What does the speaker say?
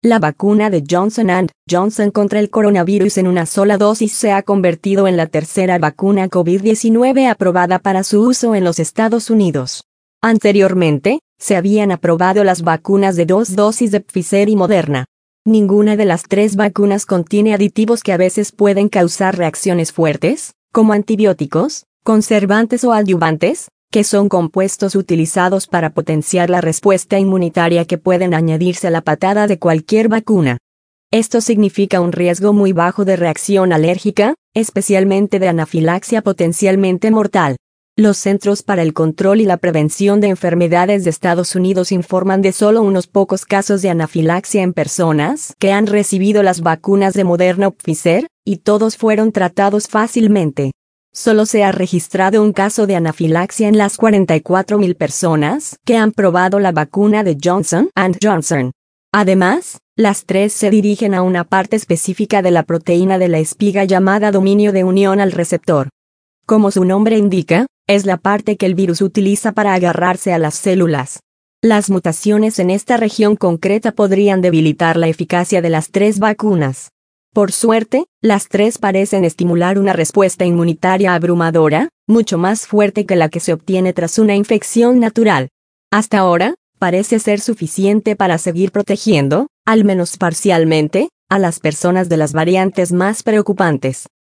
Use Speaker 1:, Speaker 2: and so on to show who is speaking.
Speaker 1: La vacuna de Johnson & Johnson contra el coronavirus en una sola dosis se ha convertido en la tercera vacuna COVID-19 aprobada para su uso en los Estados Unidos. Anteriormente, se habían aprobado las vacunas de 2 dosis de Pfizer y Moderna. Ninguna de las 3 vacunas contiene aditivos que a veces pueden causar reacciones fuertes, como antibióticos, conservantes o adyuvantes, que son compuestos utilizados para potenciar la respuesta inmunitaria que pueden añadirse a la patada de cualquier vacuna. Esto significa un riesgo muy bajo de reacción alérgica, especialmente de anafilaxia potencialmente mortal. Los Centros para el Control y la Prevención de Enfermedades de Estados Unidos informan de solo unos pocos casos de anafilaxia en personas que han recibido las vacunas de Moderna o Pfizer, y todos fueron tratados fácilmente. Solo se ha registrado un caso de anafilaxia en las 44,000 personas que han probado la vacuna de Johnson & Johnson. Además, las 3 se dirigen a una parte específica de la proteína de la espiga llamada dominio de unión al receptor. Como su nombre indica, es la parte que el virus utiliza para agarrarse a las células. Las mutaciones en esta región concreta podrían debilitar la eficacia de las 3 vacunas. Por suerte, las 3 parecen estimular una respuesta inmunitaria abrumadora, mucho más fuerte que la que se obtiene tras una infección natural. Hasta ahora, parece ser suficiente para seguir protegiendo, al menos parcialmente, a las personas de las variantes más preocupantes.